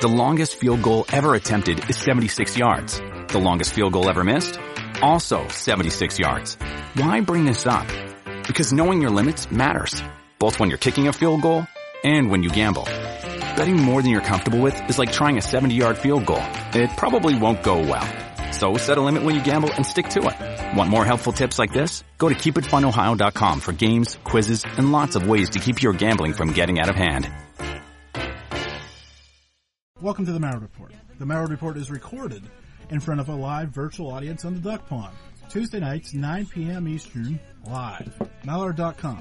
The longest field goal ever attempted is 76 yards. The longest field goal ever missed? Also 76 yards. Why bring this up? Because knowing your limits matters, both when you're kicking a field goal and when you gamble. Betting more than you're comfortable with is like trying a 70-yard field goal. It probably won't go well. So set a limit when you gamble and stick to it. Want more helpful tips like this? Go to keepitfunohio.com for games, quizzes, and lots of ways to keep your gambling from getting out of hand. Welcome to the Mallard Report. The Mallard Report is recorded in front of a live virtual audience on the Duck Pond. Tuesday nights, 9 p.m. Eastern, live. Mallard.com.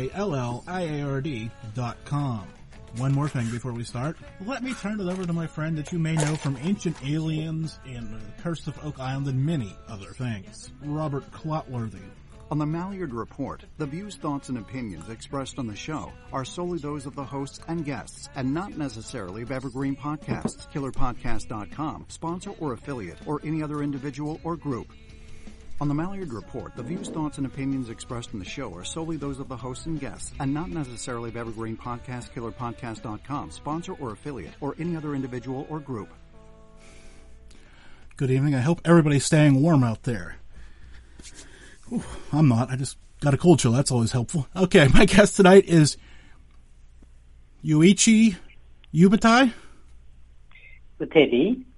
MALLIARD.com. One more thing before we start. Let me turn it over to my friend that you may know from Ancient Aliens and The Curse of Oak Island and many other things, Robert Clotworthy. On the Mallard Report, the views, thoughts, and opinions expressed on the show are solely those of the hosts and guests, and not necessarily of Evergreen Podcasts, KillerPodcast.com, sponsor or affiliate, or any other individual or group. On the Mallard Report, the views, thoughts, and opinions expressed in the show are solely those of the hosts and guests, and not necessarily of Evergreen Podcast, KillerPodcast.com, sponsor or affiliate, or any other individual or group. Good evening. I hope everybody's staying warm out there. Ooh, I'm not. I just got a cold chill. That's always helpful. Okay, my guest tonight is Yuichi Ubatai. Teddy.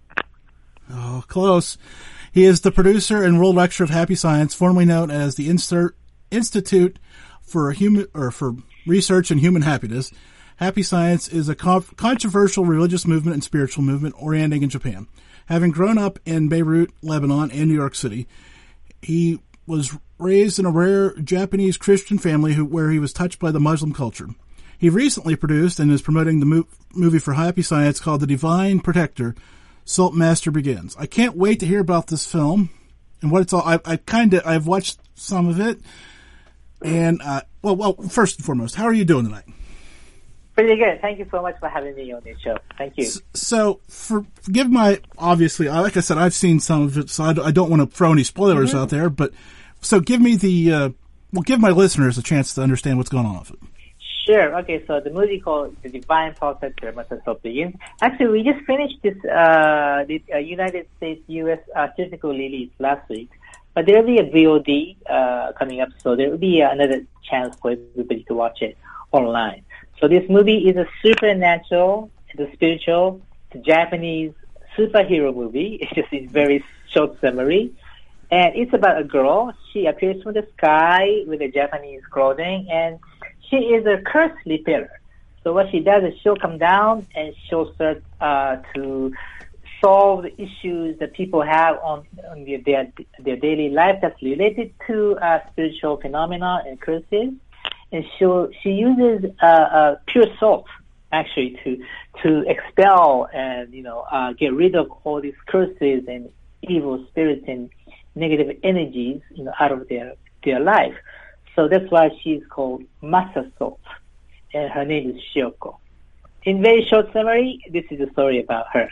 Oh, close. He is the producer and world lecturer of Happy Science, formerly known as the Institute for Research in Human Happiness. Happy Science is a controversial religious movement and spiritual movement orienting in Japan. Having grown up in Beirut, Lebanon, and New York City, he was raised in a rare Japanese Christian family where he was touched by the Muslim culture. He recently produced and is promoting the movie for Happy Science called The Divine Protector, Salt Master Begins. I can't wait to hear about this film and what it's all. I've watched some of it, and well, first and foremost, how are you doing tonight? Pretty good. Thank you so much for having me on this show. Thank you. So, forgive my, obviously, like I said, I've seen some of it, so I don't want to throw any spoilers out there, but, so give me give my listeners a chance to understand what's going on with it. Sure. Okay, so the movie called The Divine Protector, Salt Begins. Actually, we just finished this, the United States U.S. theatrical release last week, but there will be a VOD, coming up, so there will be another chance for everybody to watch it online. So this movie is a supernatural, it's a spiritual, it's a Japanese superhero movie. It's just a very short summary. And it's about a girl. She appears from the sky with a Japanese clothing, and she is a curse repairer. So what she does is she'll come down and she'll start to solve the issues that people have on their daily life that's related to spiritual phenomena and curses. And she uses pure salt actually to expel and get rid of all these curses and evil spirits and negative energies out of their life. So that's why she's called Master Salt, and her name is Shioko. In very short summary, this is a story about her.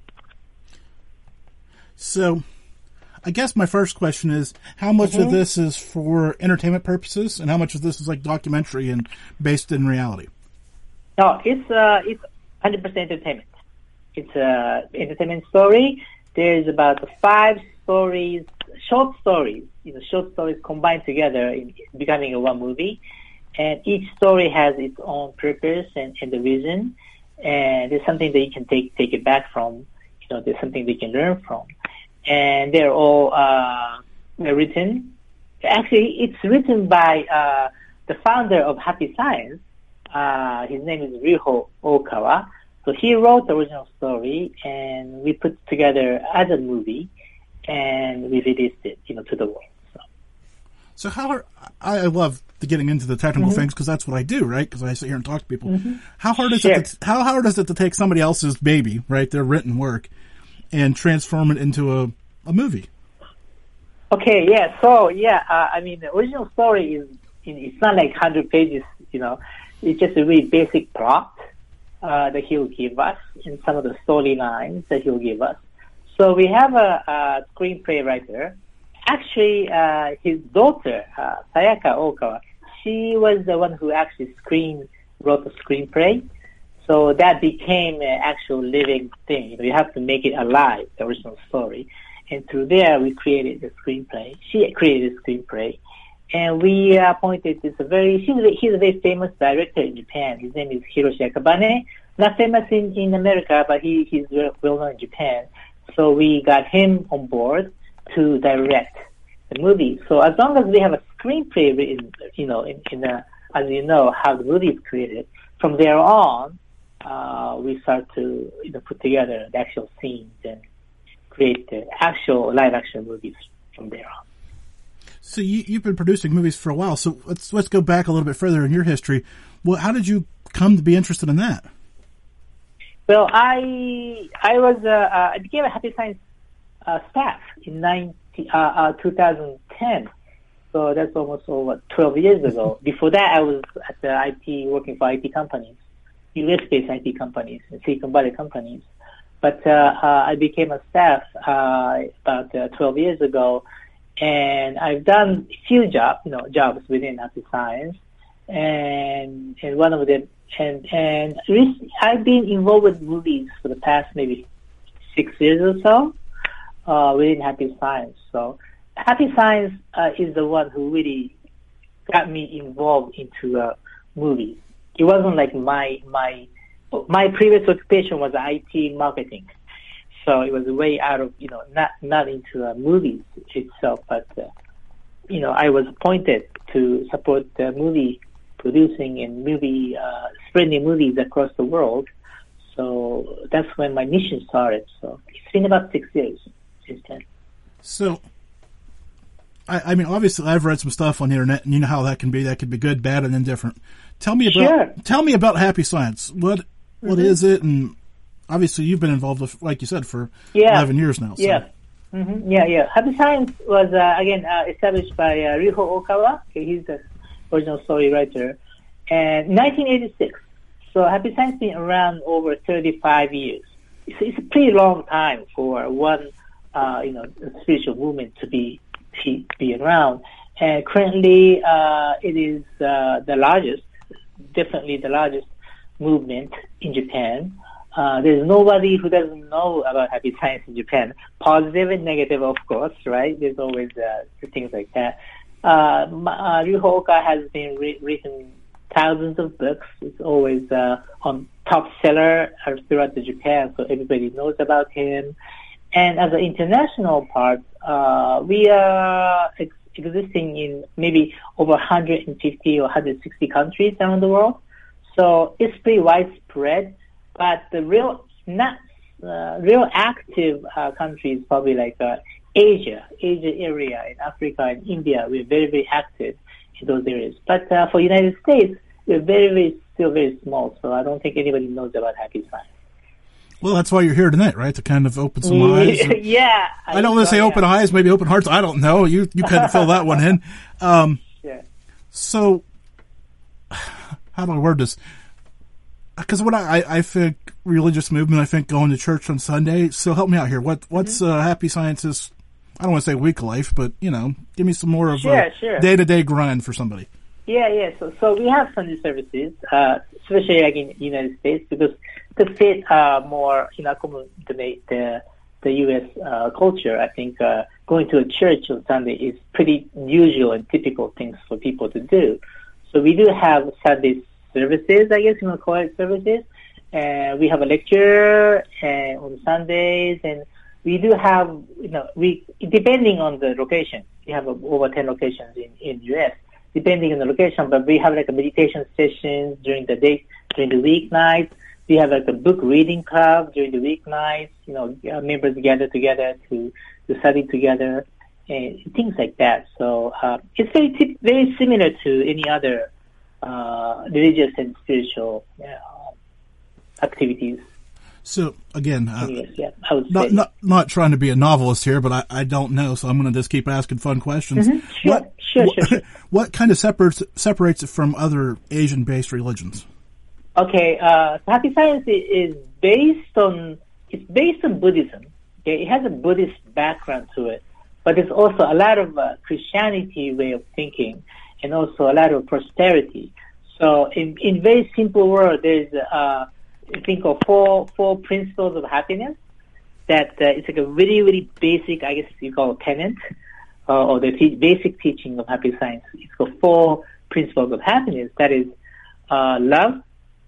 So, I guess my first question is, how much of this is for entertainment purposes, and how much of this is like documentary and based in reality? No, it's 100% entertainment. It's a entertainment story. There's about 5 stories, short stories combined together in becoming a one movie. And each story has its own purpose and the reason. And there's something that you can take it back from. There's something they can learn from. And they're all written. Actually, it's written by the founder of Happy Science. His name is Ryuho Okawa. So he wrote the original story, and we put it together as a movie, and we released it, to the world. So how I love getting into the technical things because that's what I do, right? Because I sit here and talk to people. How hard is it? How hard is it to take somebody else's baby, right, their written work, and transform it into a movie? Okay, yeah. So the original story is it's not like 100 pages. It's just a really basic plot that he'll give us, and some of the storylines that he'll give us. So we have a screenplay writer. Actually, his daughter, Sayaka Okawa, she was the one who actually wrote the screenplay. So that became an actual living thing. You have to make it alive, the original story. And through there, we created the screenplay. She created the screenplay. And we appointed he's a very famous director in Japan. His name is Hiroshi Akabane. Not famous in America, but he's well known in Japan. So we got him on board to direct the movie. So as long as we have a screenplay written, as you know, how the movie is created, from there on, we start to put together the actual scenes and create the actual live action movies from there on. So you've been producing movies for a while. So let's go back a little bit further in your history. Well, how did you come to be interested in that? Well, I became a Happy Science staff in 2010. So that's almost 12 years ago. Before that, I was at the working for IT companies, US-based IT companies, Silicon Valley companies. But I became a staff about 12 years ago, and I've done a few jobs within Happy Science, and one of them, and recently I've been involved with movies for the past maybe 6 years or so within Happy Science. So Happy Science is the one who really got me involved into movies. It wasn't like my previous occupation was IT marketing, so it was way out of not into movies itself. But I was appointed to support the movie producing and spreading movies across the world. So that's when my mission started. So it's been about 6 years since then. So, I mean, obviously, I've read some stuff on the internet, and you know how that can be. That could be good, bad, and indifferent. Tell me about Happy Science. What is it? And obviously, you've been involved with, like you said, for 11 years now. So. Yeah. Mm-hmm. Yeah. Happy Science was established by Ryuho Okawa. Okay, he's the original story writer, and 1986. So Happy Science has been around over 35 years. It's a pretty long time for one, spiritual movement to be around. And currently, it is definitely the largest movement in Japan. There's nobody who doesn't know about Happy Science in Japan. Positive and negative, of course, right? There's always things like that. Ryuho Okawa has been written thousands of books. It's always on top seller throughout Japan, so everybody knows about him. And as an international part, we are existing in maybe over 150 or 160 countries around the world. So it's pretty widespread. But the real active countries probably like Asia area, in Africa and India. We're very, very active in those areas. But for United States, we're still very small. So I don't think anybody knows about Happy Science. Well, that's why you're here tonight, right? To kind of open some eyes. Yeah. I don't want to say open eyes, maybe open hearts. I don't know. You kind of fill that one in. Yeah. So, how do I word this? Because what I think religious movement, I think going to church on Sunday. So help me out here. What's Happy Science's, I don't want to say week life, but, give me some more of a day-to-day grind for somebody. Yeah. So we have Sunday services, especially like in the United States, because to fit more, accommodate the U.S. culture. I think going to a church on Sunday is pretty usual and typical things for people to do. So we do have Sunday services, I guess you want to call it services. We have a lecture on Sundays, and we do have, depending on the location, we have over 10 locations in U.S., depending on the location, but we have like a meditation sessions during the day, during the weeknights. We have like a book reading club during the weeknights. Members gather together to study together and things like that. So it's very similar to any other religious and spiritual activities. So again, I would say. Not trying to be a novelist here, but I don't know, so I'm going to just keep asking fun questions. Mm-hmm. Sure. What kind of separates it from other Asian-based religions? Okay, Happy Science is based on Buddhism. Okay, it has a Buddhist background to it, but there's also a lot of Christianity way of thinking, and also a lot of prosperity. So in very simple word, there's think of four principles of happiness. That it's like a very, very basic, I guess you call it tenet, or the basic teaching of happy science. It's got 4 principles of happiness. That is love,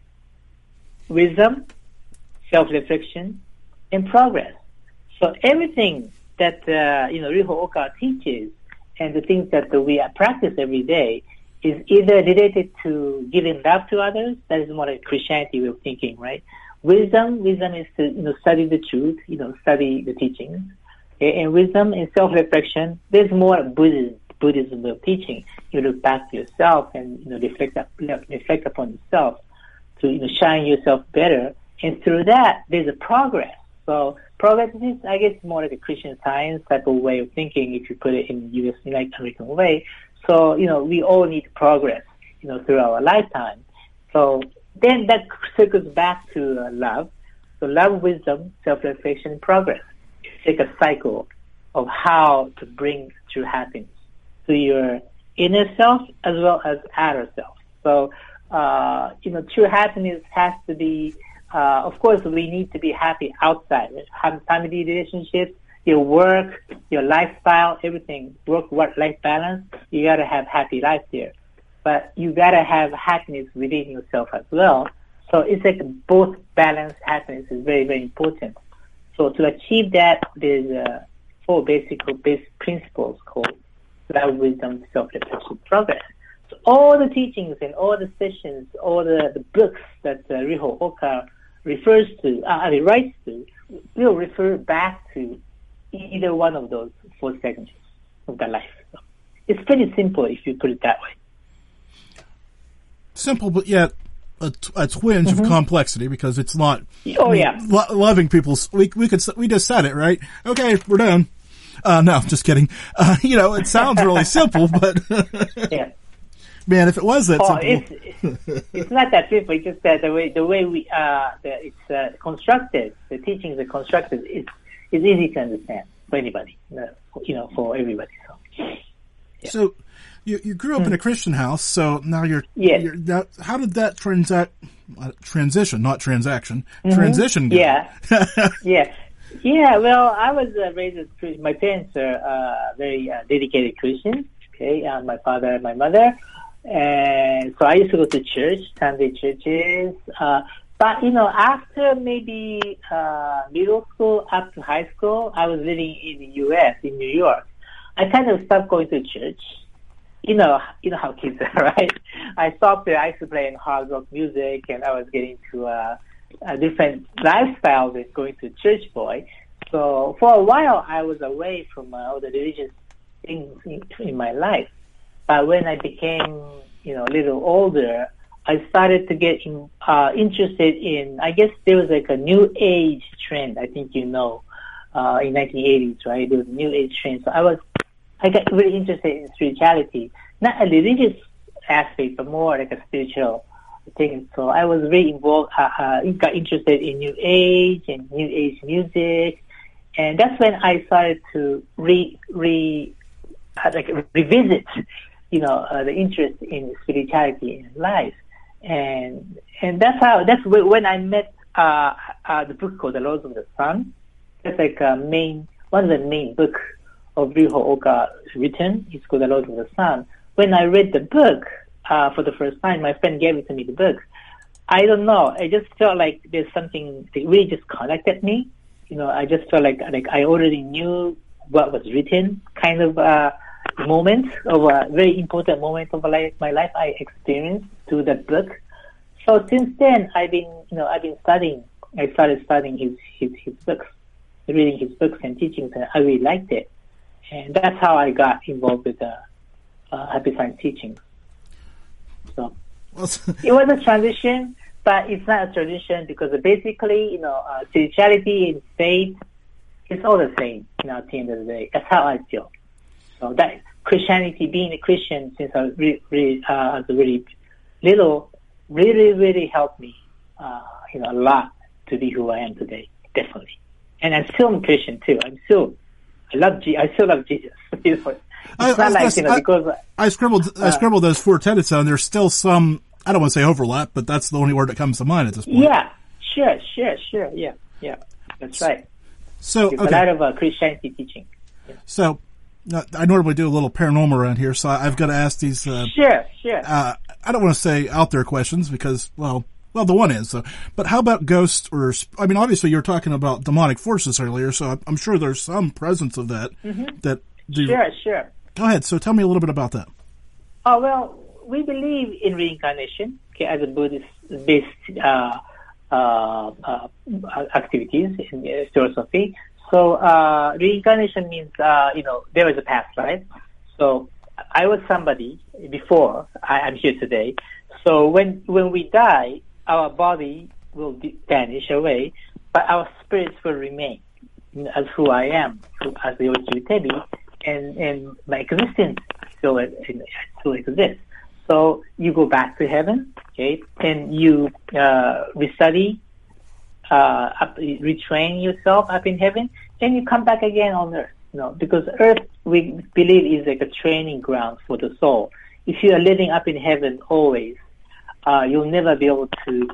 wisdom, self-reflection, and progress. So everything that Ryuho Oka teaches and the things that we practice every day is either related to giving love to others. That is more like Christianity way of thinking, right? Wisdom is to study the truth, study the teachings. And wisdom and self-reflection, there's more Buddhism way of teaching. You look back to yourself and reflect upon yourself to shine yourself better. And through that, there's a progress. So progress is, I guess, more like a Christian Science type of way of thinking if you put it in the U.S. United American way. So, we all need progress, through our lifetime. So then that circles back to love. So love, wisdom, self-reflection, progress. It's like a cycle of how to bring true happiness to your inner self as well as outer self. So, true happiness has to be, of course, we need to be happy outside. Family relationships, your work, your lifestyle, everything, work-life balance, you gotta have happy life there. But you gotta have happiness within yourself as well. So it's like both balanced happiness is very, very important. So to achieve that, there's 4 basic principles called love, wisdom, self-reflection, progress. So all the teachings and all the sessions, all the books that Ryuho Oka refers to, writes to, will refer back to either one of those 4 segments of the life. So it's pretty simple if you put it that way. Simple, but yet a twinge of complexity because it's not. Oh, yeah. Loving people's. We just said it, right? Okay, we're done. No, just kidding. It sounds really simple, but yeah. Man, if it was that simple, it's not that simple. It's just that the way it's constructed, the teachings are constructed, it's easy to understand for anybody, for everybody. So, yeah. So you grew up in a Christian house, so now you're how did that transition, not transaction, transition go? Yeah. Well, I was raised as Christian. My parents are very dedicated Christians. Okay, my father and my mother, and so I used to go to church, Sunday churches. But after maybe middle school up to high school, I was living in the U.S. in New York. I kind of stopped going to church. You know how kids are, right? I stopped there. I used to play in hard rock music, and I was getting to a different lifestyle than going to church boy. So for a while, I was away from all the religious things in my life. But when I became, a little older, I started to get interested in, I guess there was like a new age trend, I think in 1980s, right? There was a new age trend. So I got really interested in spirituality, not a religious aspect, but more like a spiritual thing. So I was very involved, got interested in new age and new age music. And that's when I started to revisit, the interest in spirituality in life. And that's when I met, the book called The Laws of the Sun. That's like one of the main books of Ryuho Oka written. It's called The Laws of the Sun. When I read the book, for the first time, my friend gave it to me, the book. I don't know. I just felt like there's something that really just connected me. I just felt like I already knew what was written, kind of moment of a very important moment of my life I experienced through that book. So since then, I've been studying. I started studying his books, reading his books and teachings, and I really liked it. And that's how I got involved with Happy Science teachings. So it was a transition, but it's not a transition because basically, spirituality and faith, it's all the same, at the end of the day. That's how I feel. So that Christianity, being a Christian since I was really little, really helped me, a lot to be who I am today, definitely. And I'm still a Christian too. I still love Jesus. I scribbled those 4 tenets down. There's still some, I don't want to say overlap, but that's the only word that comes to mind at this point. Yeah, Sure. Yeah. That's right. So, There's okay. a lot of Christianity teaching. So, I normally do a little paranormal around here, so I've got to ask these. Sure. I don't want to say out there questions because, well, the one is. So, but how about ghosts or? I mean, obviously, you were talking about demonic forces earlier, so I'm sure there's some presence of that. That Sure. Go ahead. So, tell me a little bit about that. Oh, well, we believe in reincarnation, as a Buddhist-based activities in philosophy. So reincarnation means, there is a past life. So I was somebody before I'm here today. So when we die, our body will vanish away, but our spirits will remain as who I am, as the Yoichi Tebi, and my existence still exists. So you go back to heaven, okay, and you restudy, retrain yourself up in heaven, then you come back again on earth. Because earth, we believe, is like a training ground for the soul. If you are living up in heaven always, you'll never be able to,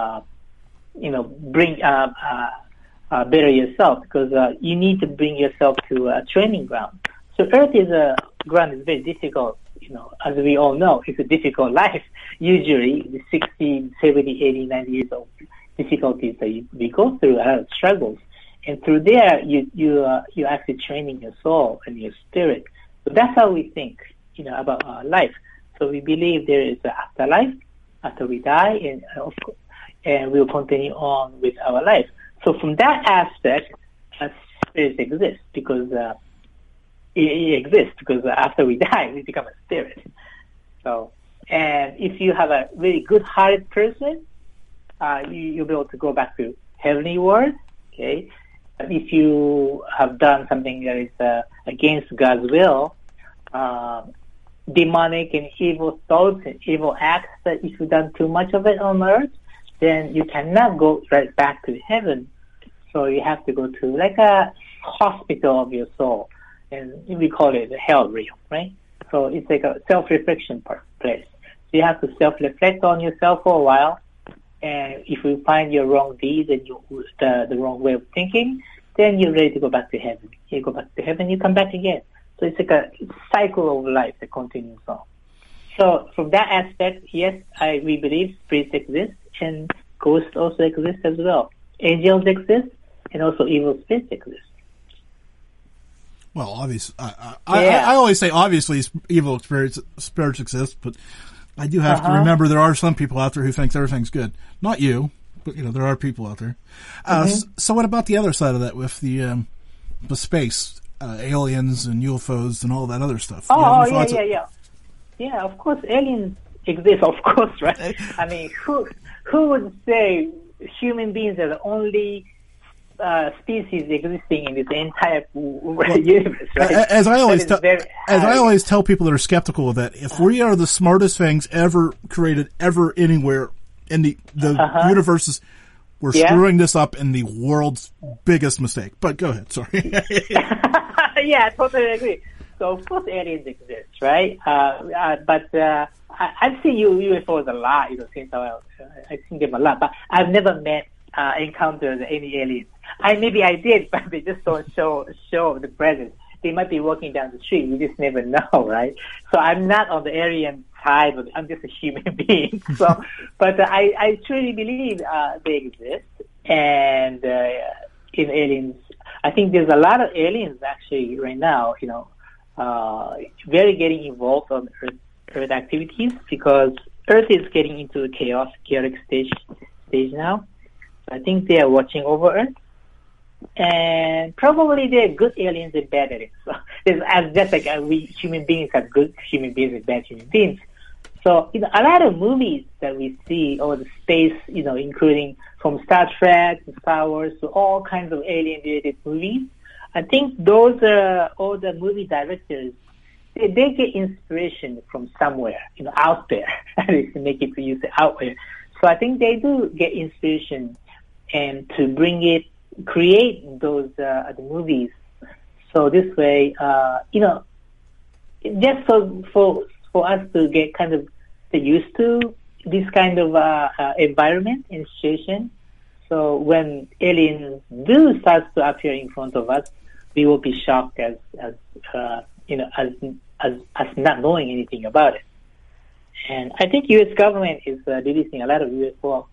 bring better yourself, because you need to bring yourself to a training ground. So earth is a ground is very difficult. As we all know, it's a difficult life. Usually, the 60, 70, 80, 90 years of difficulties that we go through, a lot of struggles. And through there, you're actually training your soul and your spirit. So that's how we think, about our life. So we believe there is an afterlife after we die, and we'll continue on with our life. So from that aspect, spirits exist because it exists because after we die, we become a spirit. So, and if you have a really good-hearted person, you'll be able to go back to heavenly world. Okay. If you have done something that is against God's will, demonic and evil thoughts and evil acts, that if you've done too much of it on earth, then you cannot go right back to heaven. So you have to go to like a hospital of your soul, and we call it the hell realm, right? So it's like a self-reflection place. So you have to self-reflect on yourself for a while. And if you find your wrong deeds and the wrong way of thinking, then you're ready to go back to heaven. You go back to heaven, you come back again. So it's like a cycle of life that continues on. So from that aspect, yes, we believe spirits exist and ghosts also exist as well. Angels exist and also evil spirits exist. Well, obviously, I always say obviously evil spirits exist, but I do have to remember there are some people out there who thinks everything's good. Not you, but there are people out there. So what about the other side of that with the space, aliens and UFOs and all that other stuff? Yeah, of course, aliens exist, of course, right? I mean, who would say human beings are the only species existing in this entire universe, right? As I always tell people that are skeptical of that, if we are the smartest things ever created, ever anywhere in the universe, we're screwing this up in the world's biggest mistake. But go ahead, sorry. Yeah, I totally agree. So of course aliens exist, right? But I've seen UFOs a lot, since I've seen them a lot, but I've never encountered any aliens. Maybe I did, but they just don't show the presence. They might be walking down the street. We just never know, right? So I'm not on the alien side. I'm just a human being. So, but I truly believe they exist. And in aliens, I think there's a lot of aliens actually right now. Very getting involved on Earth activities because Earth is getting into a chaotic stage now. I think they are watching over Earth. And probably there are good aliens and bad aliens. So just like we human beings have good human beings and bad human beings. So a lot of movies that we see over the space, including from Star Trek to Star Wars to all kinds of alien-related movies, I think those all the movie directors, they get inspiration from somewhere, out there. At least to make it to use it out there. So I think they do get inspiration and to create those the movies. So this way, just for us to get used to this kind of environment and situation. So when aliens do start to appear in front of us, we will be shocked as not knowing anything about it. And I think U.S. government is releasing a lot of UFO,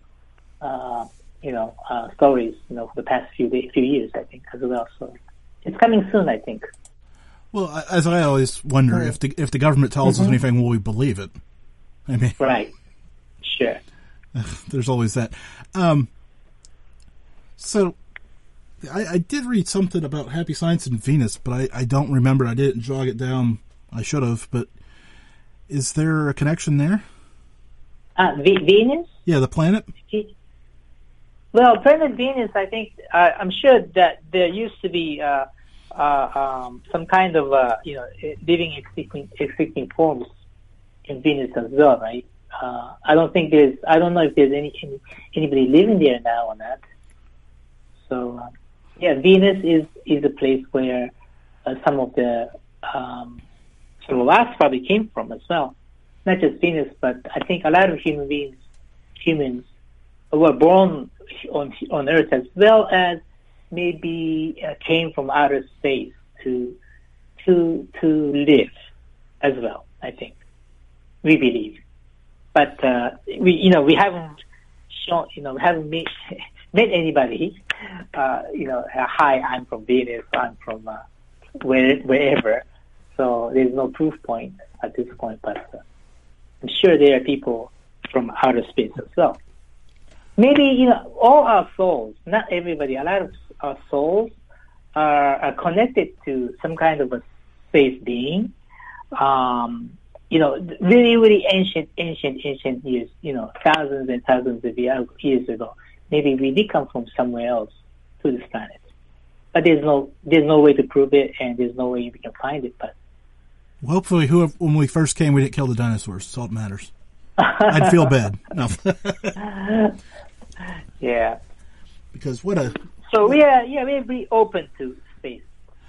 stories, for the past few years, I think, as well. So it's coming soon, I think. Well, as I always wonder, if the government tells us anything, will we believe it? I mean, right? Sure. There's always that. So, I did read something about Happy Science and Venus, but I don't remember. I didn't jog it down. I should have, but is there a connection there? Venus? Yeah, the planet? Well, planet Venus, I think, I'm sure that there used to be some kind of, living existing forms in Venus as well, right? I don't know if there's anybody living there now or not. So, Venus is a place where some of us probably came from as well. Not just Venus, but I think a lot of humans were born on Earth as well as maybe came from outer space to live as well. I think we believe, but we haven't shown, we haven't met anybody. Hi, I'm from Venus. I'm from wherever. So there's no proof point at this point, but I'm sure there are people from outer space as well. Maybe, all our souls, not everybody, a lot of our souls are connected to some kind of a space being. Really, really ancient years, thousands and thousands of years ago. Maybe we did come from somewhere else to this planet. But there's no way to prove it, and there's no way we can find it. But well, hopefully, when we first came, we didn't kill the dinosaurs. That's all that matters. I'd feel bad. No. Yeah. Because So we're pretty open to space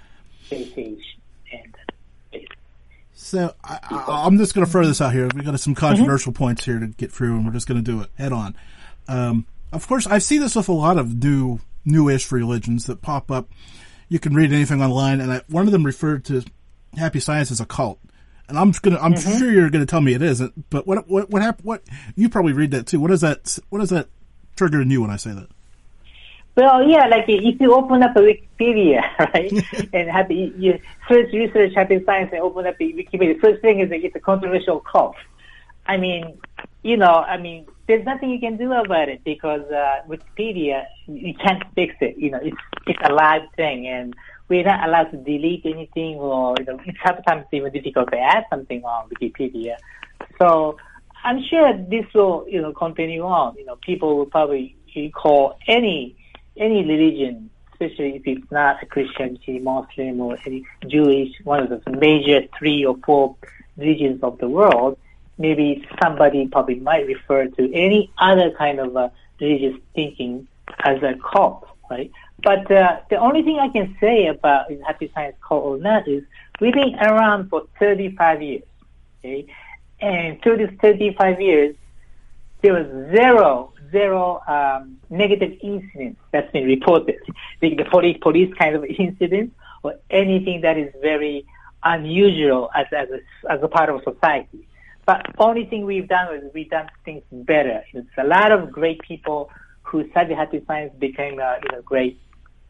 age, and space. So I'm just going to throw this out here. We've got some controversial points here to get through, and we're just going to do it head on. Of course, I see this with a lot of newish religions that pop up. You can read anything online, and one of them referred to Happy Science as a cult. And I'm sure you're going to tell me it isn't. But what happened? What you probably read that too. What does that trigger in you when I say that? Well, yeah, like if you open up a Wikipedia, right, and you first research Happy Science and open up the Wikipedia, first thing is that it's a controversial cult. I mean, there's nothing you can do about it because Wikipedia, you can't fix it. It's a live thing, and we're not allowed to delete anything, or it's sometimes even difficult to add something on Wikipedia. So I'm sure this will, continue on. People will probably call any religion, especially if it's not a Christianity, Muslim, or any Jewish, one of the major 3 or 4 religions of the world. Maybe somebody probably might refer to any other kind of religious thinking as a cult, right? But the only thing I can say about is Happy Science cult or not is we've been around for 35 years, okay? And through these 35 years, there was zero negative incidents that's been reported. The police kind of incidents or anything that is very unusual as a part of society. But only thing we've done is we've done things better. It's a lot of great people who studied Happy Science became great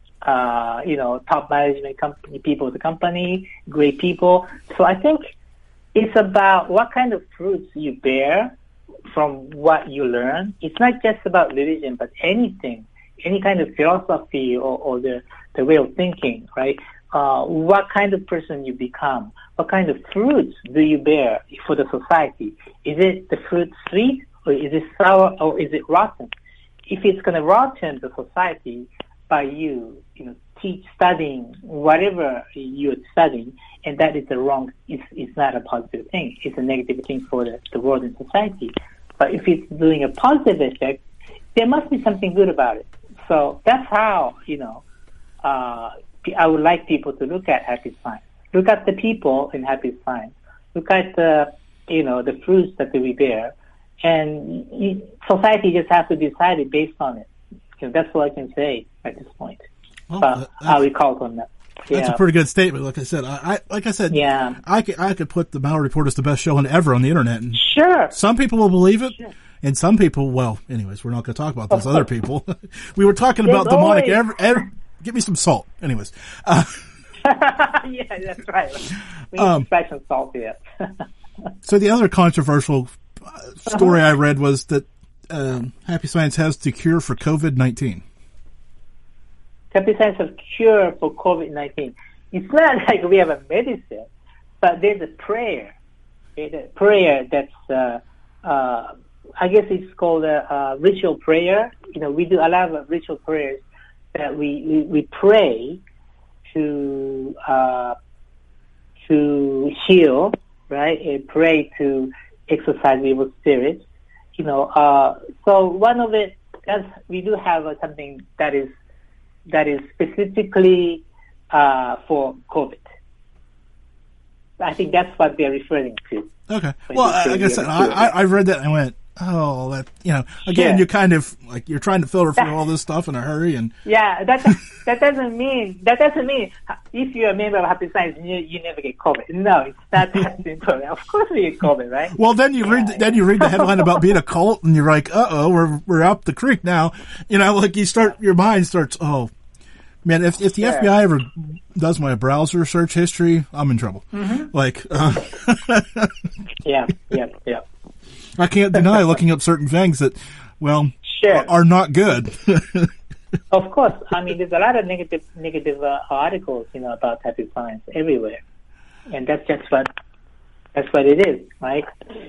top management people of the company, great people. So I think it's about what kind of fruits you bear from what you learn. It's not just about religion, but anything, any kind of philosophy or the way of thinking, right? What kind of person you become, what kind of fruits do you bear for the society? Is it the fruit sweet, or is it sour, or is it rotten? If it's going to rotten the society by you studying whatever you're studying, and that is the wrong, it's not a positive thing. It's a negative thing for the world and society. But if it's doing a positive effect, there must be something good about it. So that's how, I would like people to look at Happy Science. Look at the people in Happy Science. Look at the fruits that we bear. And society just has to decide it based on it. That's all I can say at this point. Well, I recall on that. That's a pretty good statement. Like I said, I could put the Mallory Report as the best show ever on the internet. And sure. Some people will believe it. Sure. And some people, well, anyways, we're not going to talk about those other people. We were talking about demonic. Give me some salt. Anyways. Yeah, that's right. We need some salt here. So the other controversial story I read was that Happy Science has the cure for COVID-19. Happy Science has cure for COVID-19. It's not like we have a medicine, but there's a prayer. There's a prayer that's, I guess it's called a ritual prayer. We do a lot of ritual prayers that we pray to heal, right? And pray to exorcise evil spirits. So one of it, we do have something that is specifically for COVID. I think that's what they're referring to. Okay. Well, like I said, I read that and I went, oh, that, again, you're kind of like, you're trying to filter through all this stuff in a hurry. And yeah, that doesn't mean if you're a member of Happy Science, you never get COVID. No, it's not that simple. Of course we get COVID, right? Well, then you read the headline about being a cult and you're like, we're up the creek now. Like your mind starts, oh, man, if the FBI ever does my browser search history, I'm in trouble. Mm-hmm. Like, yeah. I can't deny looking up certain things that, well, are not good. Of course. I mean, there's a lot of negative articles, about Happy Science everywhere. And that's just what it is, right?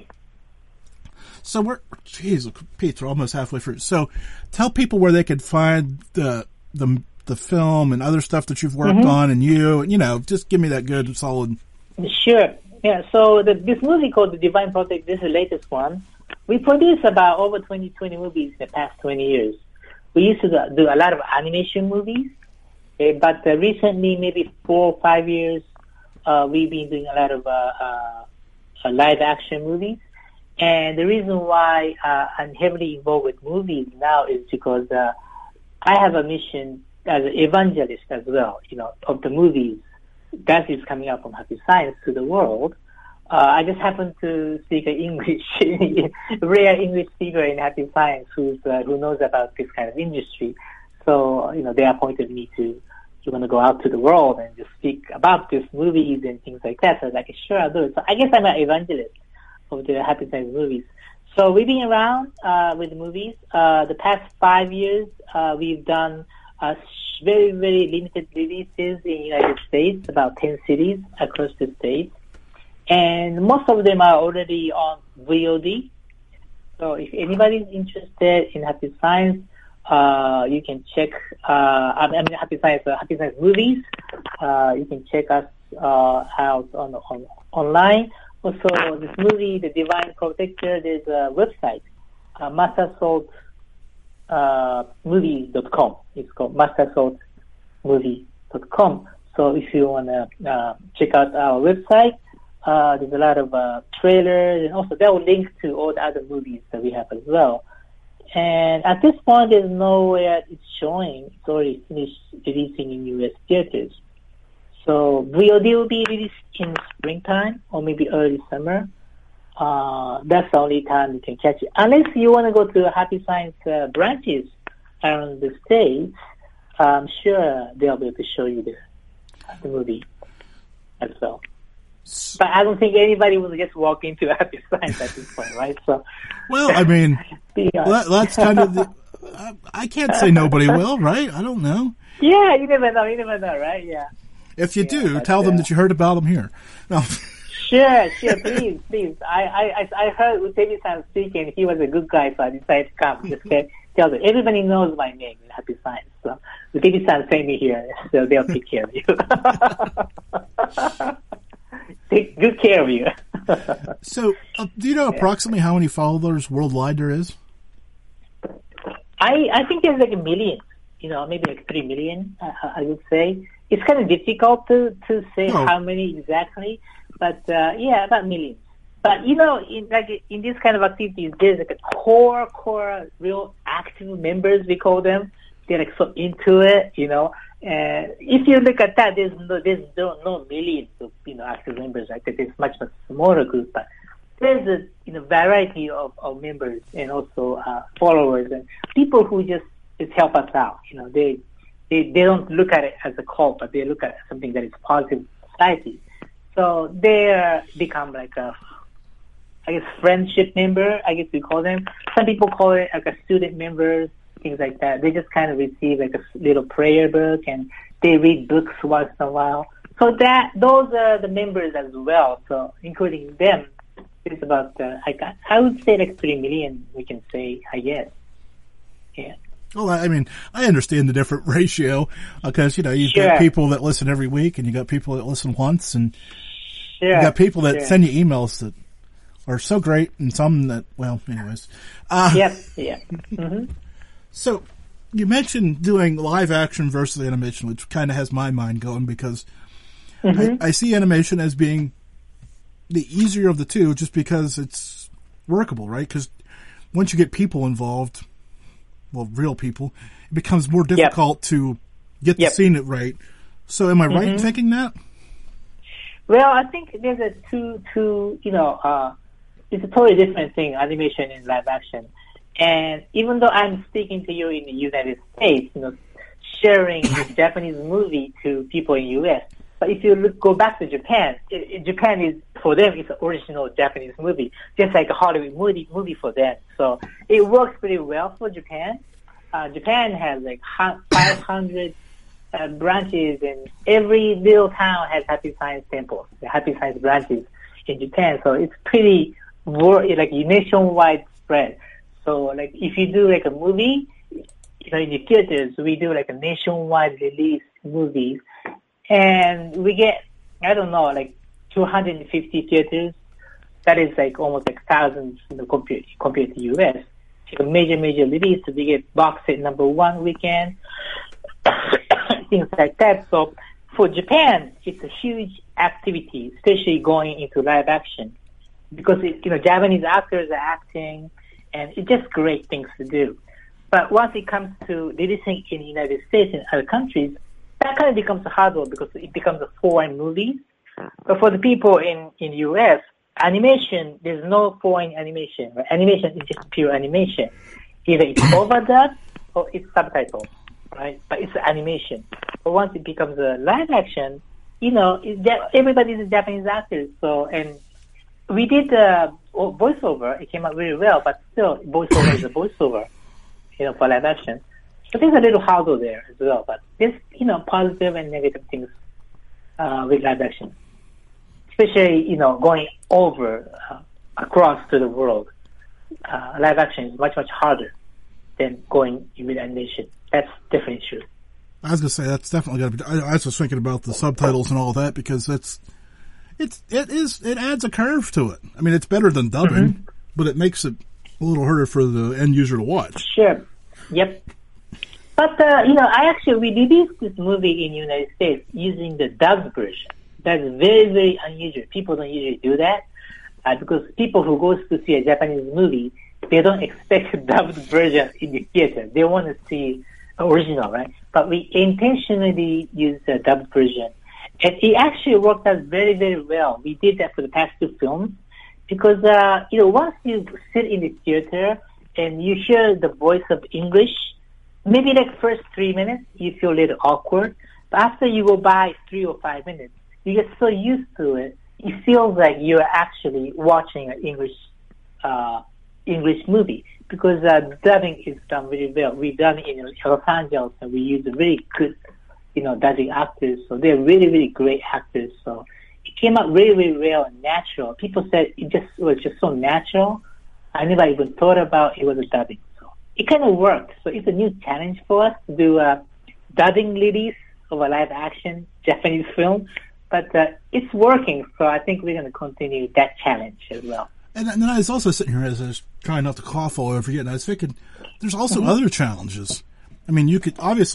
So Pete, we're almost halfway through. So tell people where they could find the film and other stuff that you've worked on, and just give me that good, solid. Sure. Yeah, so this movie called The Divine Protect, this is the latest one. We produced about over 20 movies in the past 20 years. We used to do a lot of animation movies, but recently, maybe 4 or 5 years, we've been doing a lot of live action movies. And the reason why I'm heavily involved with movies now is because I have a mission as an evangelist as well, of the movies that is coming out from Happy Science to the world. I just happen to speak English, rare English speaker in Happy Science who knows about this kind of industry. So, they appointed me to want to go out to the world and just speak about these movies and things like that. So I was like, sure, I'll do it. So I guess I'm an evangelist of the Happy Science movies. So we've been around with the movies. The past 5 years, we've done very, very limited releases in the United States, about 10 cities across the states. And most of them are already on VOD. So if anybody's interested in Happy Science, you can check, Happy Science movies. You can check us out on online. Also, this movie, The Divine Protector, there's a website, mastersaltmovies.com. It's called mastersaltmovies.com. So if you want to check out our website, there's a lot of trailers, and also that will link to all the other movies that we have as well. And at this point, there's nowhere it's showing. It's already finished releasing in U.S. theaters. So VOD will be released in springtime or maybe early summer. That's the only time you can catch it. Unless you want to go to Happy Science branches around the States, I'm sure they'll be able to show you the movie as well. But I don't think anybody will just walk into Happy Science at this point, right? So, well, I mean, that's kind of I can't say nobody will, right? I don't know. Yeah, you never know, right? Yeah. If you do, tell them that you heard about them here. No. Sure, please. I heard Utebi-san speaking. He was a good guy, so I decided to come. Just tell them. Everybody knows my name in Happy Science. So Utebi-san sent me here, so they'll take care of you. Take good care of you. So, do you know approximately how many followers worldwide there is? I think there's like 1 million. Maybe like 3 million. I would say it's kind of difficult to say how many exactly, but about millions. But in this kind of activities, there's like a core real active members, we call them. they're like so into it, And if you look at that, there's no millions of, active members. I think it's much smaller group, but there's a variety of members and also followers and people who just help us out. They don't look at it as a cult, but they look at it as something that is positive society. So they become like a, I guess, friendship member, I guess we call them. Some people call it like a student members, things like that. They just kind of receive like a little prayer book and they read books once in a while. So those are the members as well. So including them, it's about, I would say like 3 million, we can say, I guess. Yeah. Well, I mean, I understand the different ratio because, you've got people that listen every week and you got people that listen once and you got people that send you emails that are so great and some that, well, anyways. Yep. Yeah. Mm-hmm. So you mentioned doing live action versus animation, which kind of has my mind going because I see animation as being the easier of the two just because it's workable, right? Because once you get people involved, well, real people, it becomes more difficult to get the scene right. So am I right in thinking that? Well, I think there's a it's a totally different thing, animation and live action. And even though I'm speaking to you in the United States, sharing this Japanese movie to people in U.S., but if you go back to Japan, Japan is, for them, it's an original Japanese movie, just like a Hollywood movie for them. So it works pretty well for Japan. Japan has like 500 branches, and every little town has Happy Science temples, the Happy Science branches in Japan. So it's pretty like nationwide spread. So like if you do like a movie, in the theaters, we do like a nationwide release movies. And we get, I don't know, like 250 theaters. That is like almost like thousands compared to US. Like a major release. We get box set number 1 weekend, things like that. So for Japan, it's a huge activity, especially going into live action, because Japanese actors are acting, and it's just great things to do. But once it comes to releasing in the United States and other countries, that kind of becomes a hard one because it becomes a foreign movie. But for the people in U.S., animation, there's no foreign animation. Right? Animation is just pure animation. Either it's overdubbed or it's subtitled, right? But it's animation. But once it becomes a live action, everybody's a Japanese actor. So, and we did voiceover. It came out really well, but still, voiceover is a voiceover, for live action. So there's a little hurdle there as well, but there's, positive and negative things with live action. Especially, going over across to the world. Live action is much harder than going with animation. That's definitely true. I was going to say, that's definitely got to be, I was just thinking about the subtitles and all that because it adds a curve to it. I mean, it's better than dubbing, but it makes it a little harder for the end user to watch. Sure. Yep. But, we released this movie in the United States using the dubbed version. That's very, very unusual. People don't usually do that because people who go to see a Japanese movie, they don't expect a dubbed version in the theater. They want to see original, right? But we intentionally used the dubbed version. And it actually worked out very, very well. We did that for the past 2 films because, once you sit in the theater and you hear the voice of English, maybe like first 3 minutes, you feel a little awkward. But after you go by 3 or 5 minutes, you get so used to it, it feels like you're actually watching an English movie because dubbing is done really well. We've done it in Los Angeles, and we use really good, dubbing actors. So they're really, really great actors. So it came out really, really well and natural. People said it was just so natural. I never even thought about it was a dubbing. So it kind of worked. So it's a new challenge for us to do a dubbing release of a live action Japanese film. But it's working, so I think we're going to continue that challenge as well. And then I was also sitting here as I was trying not to cough all over again. I was thinking, there's also other challenges. I mean, you could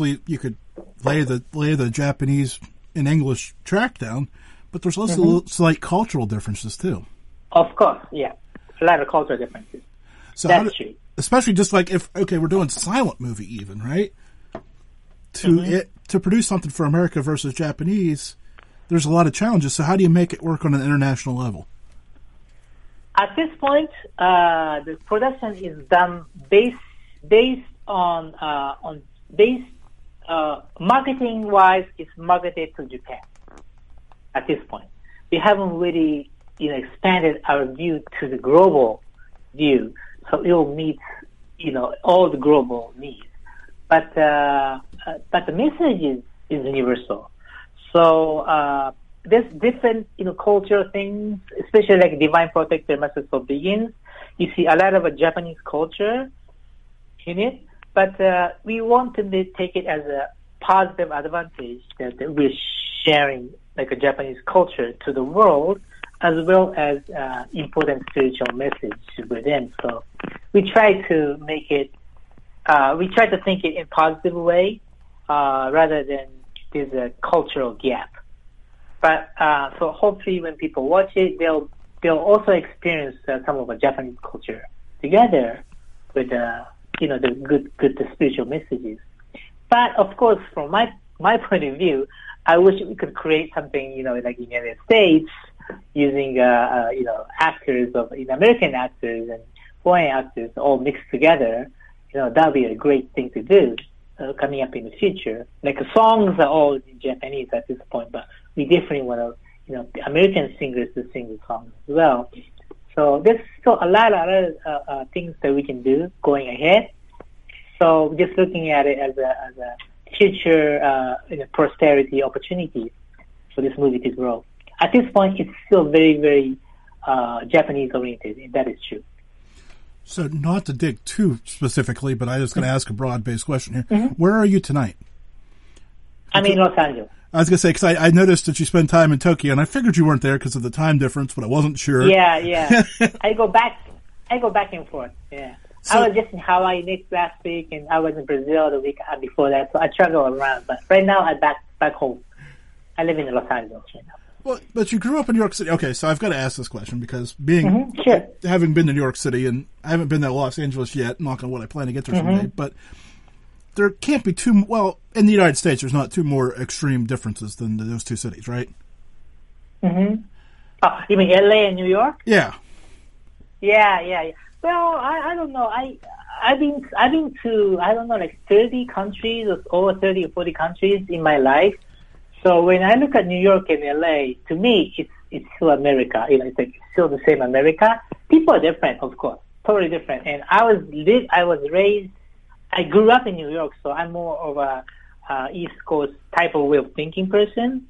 lay the Japanese and English track down, but there's also slight cultural differences too. Of course, yeah, a lot of cultural differences. So that's true. Especially just like we're doing silent movie even, right? to produce something for America versus Japanese, there's a lot of challenges. So how do you make it work on an international level? At this point, the production is done based on marketing wise. It's marketed to Japan. At this point, we haven't really expanded our view to the global view, so it will meet all the global needs. But the message is universal. So there's different cultural things, especially like Divine Protector, Masters of Begins. You see a lot of a Japanese culture in it, but we want to take it as a positive advantage that we're sharing like a Japanese culture to the world, as well as important spiritual message with them. So we try to make it, we try to think it in a positive way, rather than there's a cultural gap. But so hopefully when people watch it, they'll also experience some of the Japanese culture together with the good spiritual messages. But of course, from my point of view, I wish we could create something like in the United States using actors American actors and foreign actors all mixed together. That would be a great thing to do coming up in the future. Like the songs are all in Japanese at this point, but we definitely want to American singers to sing the songs as well. So there's still a lot of things that we can do going ahead. So just looking at it as a future prosperity opportunity for this movie to grow. At this point, it's still very, very Japanese oriented, and that is true. So not to dig too specifically, but I was going to ask a broad-based question here. Mm-hmm. Where are you tonight? I'm in Los Angeles. I was going to say, because I noticed that you spend time in Tokyo, and I figured you weren't there because of the time difference, but I wasn't sure. Yeah. I go back and forth, yeah. So, I was just in Hawaii last week, and I was in Brazil the week before that, so I travel around. But right now, I'm back home. I live in Los Angeles right now. Well, but you grew up in New York City. Okay, so I've got to ask this question because having been to New York City, and I haven't been to Los Angeles yet, knock on wood, I plan to get there someday, but there can't be in the United States, there's not two more extreme differences than those two cities, right? Mm-hmm. Oh, you mean LA and New York? Yeah. Yeah. Well, I don't know. I've been to like 30 countries or over 30 or 40 countries in my life. So when I look at New York and LA, to me it's still America. It's like still the same America. People are different, of course, totally different. And I grew up in New York, so I'm more of a East Coast type of way of thinking person.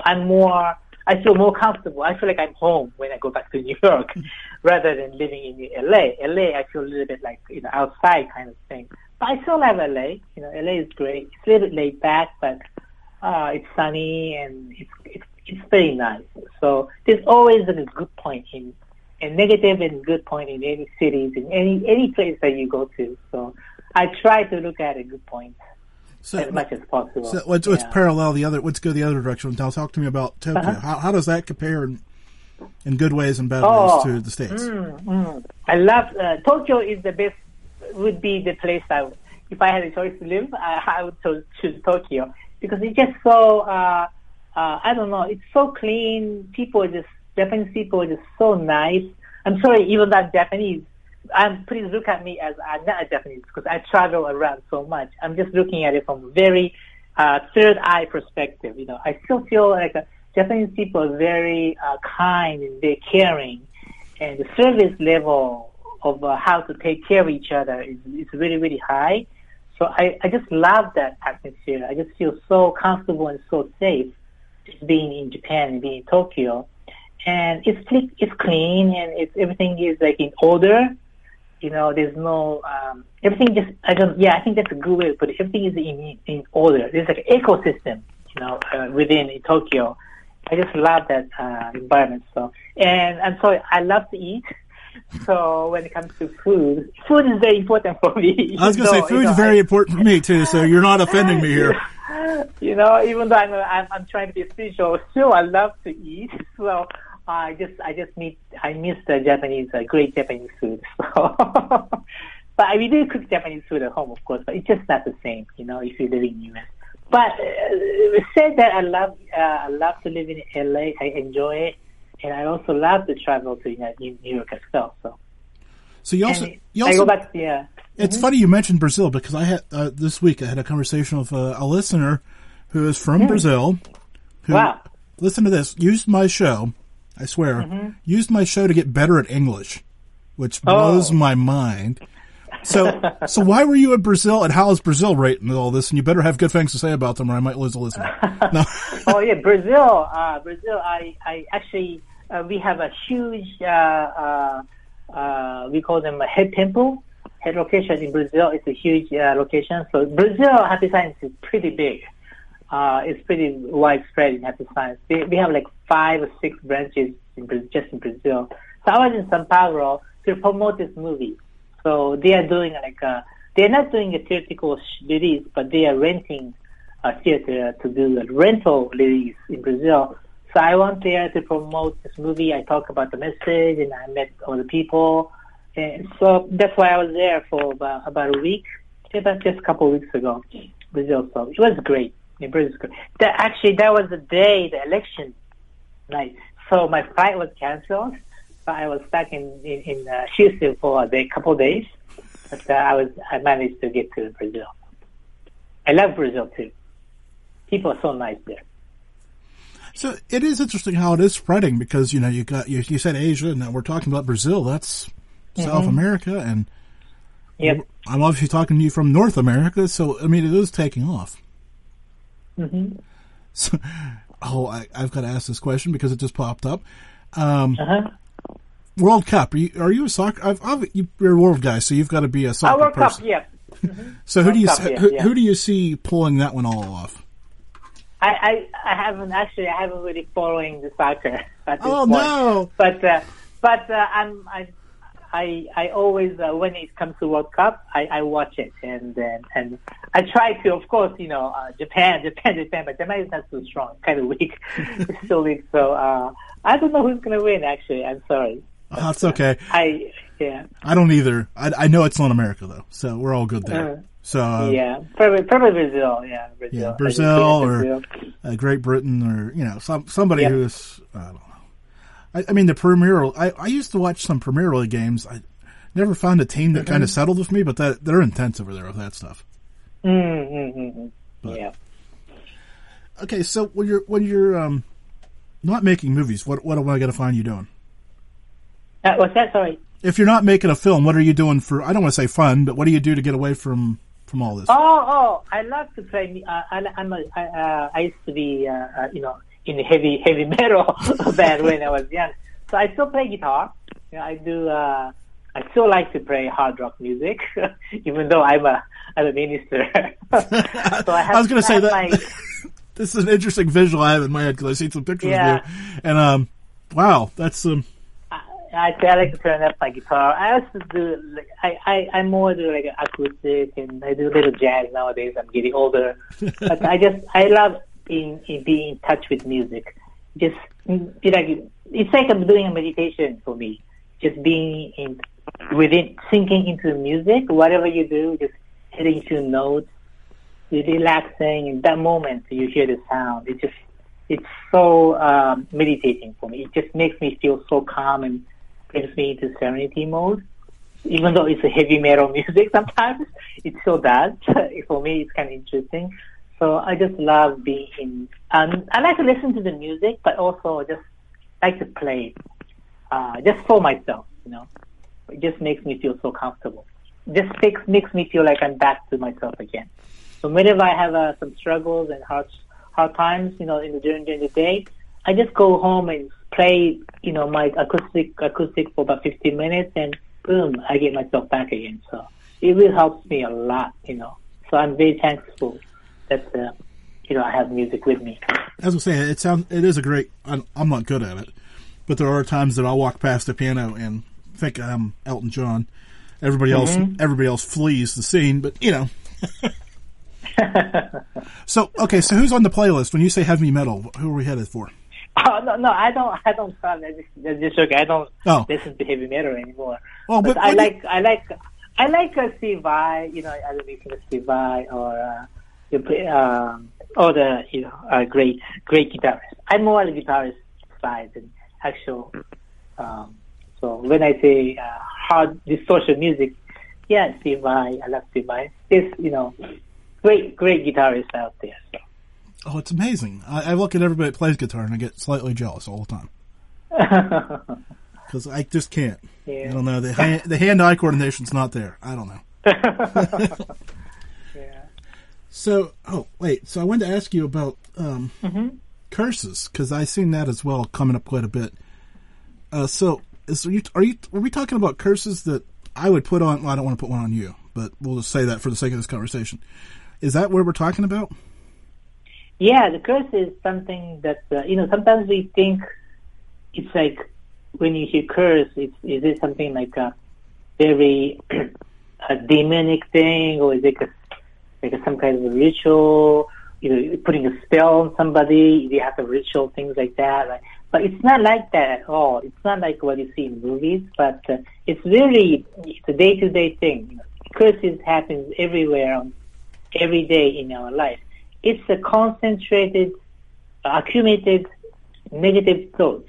I feel more comfortable. I feel like I'm home when I go back to New York rather than living in LA. LA, I feel a little bit like, outside kind of thing. But I still love LA. LA is great. It's a little bit laid back, but it's sunny and it's very nice. So there's always a good point a negative and good point in any cities, in any place that you go to. So I try to look at a good point. As much as possible. So let's parallel let's go the other direction. Now talk to me about Tokyo. How does that compare in good ways and bad ways to the States? I love Tokyo would be the place if I had a choice to live, I would choose Tokyo because it's just so, I don't know, it's so clean. Japanese people are just so nice. I'm sorry, even though I'm Japanese, please look at me as I'm not a Japanese because I travel around so much. I'm just looking at it from a very third eye perspective. I still feel like Japanese people are very kind and very caring, and the service level of how to take care of each other is really, really high. So I just love that atmosphere. I just feel so comfortable and so safe just being in Japan and being in Tokyo. And it's clean and everything is like in order. There's no, everything I think that's a good way to put it. Everything is in order. There's like an ecosystem, within Tokyo. I just love that, environment. So, and I'm sorry, I love to eat. So when it comes to food is very important for me. I was going to say, food is very important for me too, so you're not offending me here. Even though I'm trying to be spiritual, still I love to eat. So, I miss the Japanese, great Japanese food. So, but we do cook Japanese food at home, of course, but it's just not the same, if you live in the U.S. But said that I love to live in LA. I enjoy it, and I also love to travel to New York as well. So you also I go back. Yeah. It's funny you mentioned Brazil because I had this week I had a conversation with a listener who is from Brazil. Who, wow. Listen to this. Used my show. I swear. Used my show to get better at English, which blows my mind. So why were you in Brazil, and how is Brazil rating all this? And you better have good things to say about them, or I might lose a listener. No. Oh yeah, Brazil. I actually we have a huge we call them a head temple. Head location in Brazil. It's a huge location. So Brazil Happy Science is pretty big. It's pretty widespread in Happy Science. We have like 5 or 6 branches just in Brazil. So I was in São Paulo to promote this movie. So they are doing they're not doing a theatrical release, but they are renting a theater to do a rental release in Brazil. So I went there to promote this movie. I talked about the message, and I met all the people. And so that's why I was there for about a week, just a couple of weeks ago, Brazil. So it was great. Brazil was great. That was the day, the election night. So my flight was canceled. So I was stuck in Houston for a couple of days. But I managed to get to Brazil. I love Brazil too. People are so nice there. So it is interesting how it is spreading because you said Asia and now we're talking about Brazil. That's South America, and I'm obviously talking to you from North America. So I mean, it is taking off. Mm-hmm. So, I've got to ask this question because it just popped up. World Cup. Are you a soccer? You're a world guy, so you've got to be a soccer World person. Cup, yeah. Mm-hmm. So who do you see pulling that one all off? I haven't really following the soccer at this point. No! But I always when it comes to World Cup, I watch it and I try to, of course, Japan, but Japan is not so strong, kind of weak, it's still weak. So I don't know who's gonna win. Actually, I'm sorry. That's okay. I don't either. I know it's not America though, so we're all good there. So probably Brazil. Yeah, Brazil. Yeah, Brazil or Great Britain or somebody who's I don't know. I mean the Premier. I used to watch some Premier League games. I never found a team that kind of settled with me, but they're intense over there with that stuff. Yeah. Okay, so when you're not making movies, what am I going to find you doing? What's that? Sorry. If you're not making a film, what are you doing for? I don't want to say fun, but what do you do to get away from all this? I love to play. I used to be in a heavy metal band when I was young. So I still play guitar. I do. I still like to play hard rock music, even though I'm a minister. So I was going to say that. This is an interesting visual I have in my head because I've seen some pictures of you. And wow, that's I like to turn up my guitar. I also do. I more do like acoustic, and I do a little jazz nowadays. I'm getting older, but I love being in touch with music. Just it's like I'm doing a meditation for me. Just being sinking into the music. Whatever you do, just hitting 2 notes, you're relaxing. In that moment, you hear the sound. It's so meditating for me. It just makes me feel so calm and brings me into serenity mode. Even though it's a heavy metal music sometimes, it still does. For me, it's kind of interesting. So I just love being in... I like to listen to the music, but also just like to play just for myself, It just makes me feel so comfortable. Just makes me feel like I'm back to myself again. So whenever I have some struggles and hard times, during the day, I just go home and play, my acoustic for about 15 minutes, and boom, I get myself back again. So it really helps me a lot, So I'm very thankful that I have music with me. As I was saying, it is a great. I'm not good at it, but there are times that I'll walk past the piano and think I'm Elton John. Everybody else flees the scene, but So who's on the playlist when you say heavy metal? Who are we headed for? Oh no, I don't. That's just okay. I don't listen to heavy metal anymore. Well, but I like Steve Vai. I listen to Steve Vai or all the great guitarists. I'm more on the guitarist side than actual. So when I say hard distortion music, yeah, Steve Vai, I love Steve Vai. There's great guitarists out there. So. Oh, it's amazing. I look at everybody that plays guitar and I get slightly jealous all the time. Because I just can't. Yeah. I don't know. The hand-eye coordination's not there. I don't know. Yeah. So I wanted to ask you about curses, because I've seen that as well coming up quite a bit. Are we talking about curses that I would put on? Well, I don't want to put one on you, but we'll just say that for the sake of this conversation. Is that what we're talking about? Yeah, the curse is something that sometimes we think it's like when you hear curse, is it something like a very a demonic thing, or is it like some kind of a ritual? Putting a spell on somebody, they have a ritual, things like that, right? But it's not like that at all. It's not like what you see in movies, but it's a day-to-day thing. Curses happen everywhere, every day in our life. It's a concentrated, accumulated negative thoughts,